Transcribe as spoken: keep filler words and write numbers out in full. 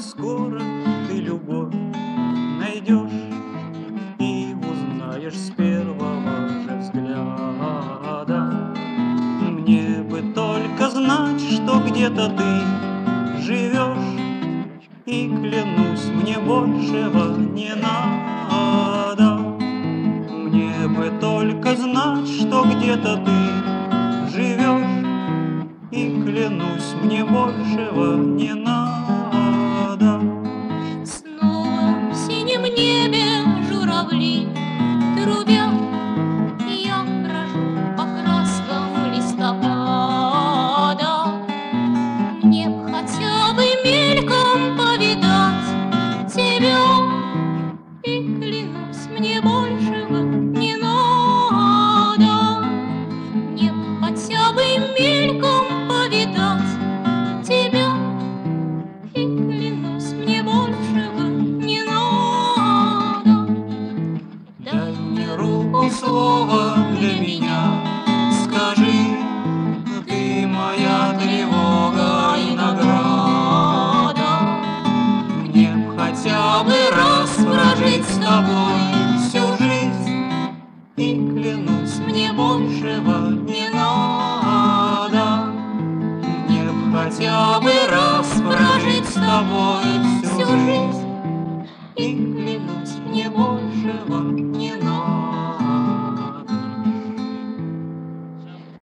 скоро ты любовь найдешь и узнаешь с первого же взгляда. Мне бы только знать, что где-то ты живешь, и клянусь, мне большего не надо. Мне бы только знать, что где-то ты живешь, и клянусь, мне большего не надо. Снова в синем небе журавли трубят, я брожу по краскам листопада. Мне б хотя бы мельком повидать тебя, и клянусь, мне большего не надо. Мне б хотя бы мельком повидать тебя, и клянусь, мне большего не надо. Дай мне руку, слово для меня, скажи, ты моя тревога и награда. Мне б хотя бы раз прожить с тобой всю жизнь, и клянусь, мне большего не надо. Мне б хотя бы раз прожить с тобой всю жизнь,